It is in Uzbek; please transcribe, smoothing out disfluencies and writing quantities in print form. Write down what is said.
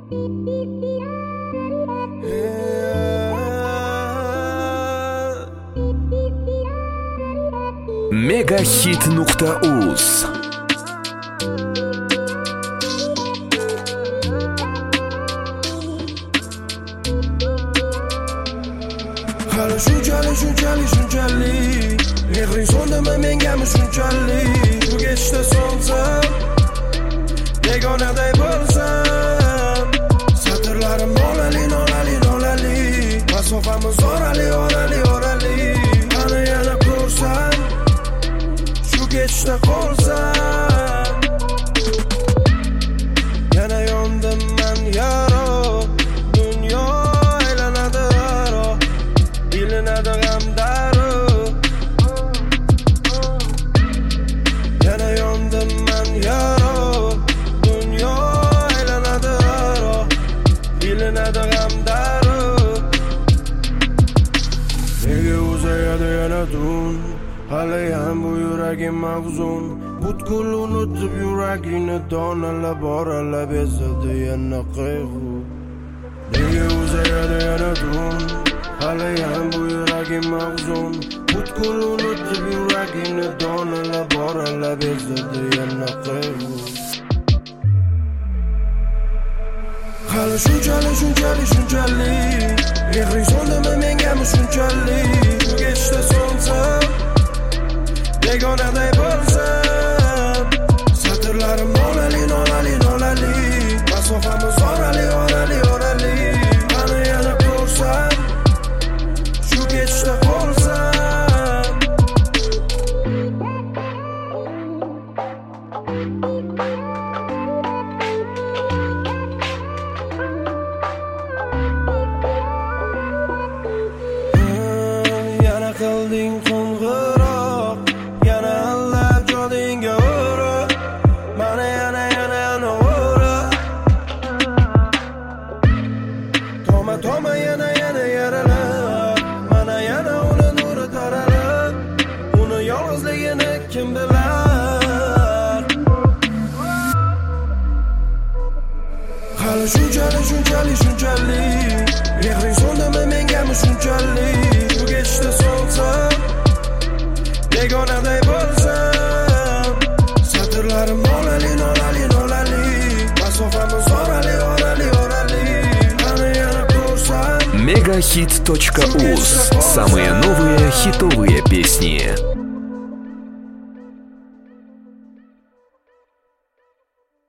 Megahit.uz. Hali shunchalik mehring so'ndimi mengami shunchalik bu kechda so'nsam begonaday bo'lsam satrlarim nolali masofamiz orali qani yana ko'rsam shu kechda qolsam yana yondim man yaro dunyo aylanadi aro bilinadi g'amdaru yana yondim man yaro dunyo aylanadi aro bilinadi g'amdaru nega uzayadi yana tun haliyam bu yuragim mahzun butkul unutib yuragini donalab boralab ezadi yana qayg'u nega uzayadi yana tun haliyam bu yuragim mahzun butkul unutib yuragini donalab boralab ezadi yana qayg'u hali shunchalik mehring so'ndimi mengami shunchalik bu kechda so'nsam begonaday bo'lsam satrlarim nolali masofamiz orali qani yana ko'rsam shu kechda qolsam yana qilding qo'ng'iroq yana allab jodingga urib mana yana ura toma yana yaralab mana yana uni nuri taralib uni yolg'izligini kim bilar hali shunchalik mehring so'ndimi mengami shunchalik bu kechda so'nsam begonaday bo'lsam satrlarim nolali masofamiz orali qani yana ko'rsam Megahit.uz. Самые новые хитовые песни.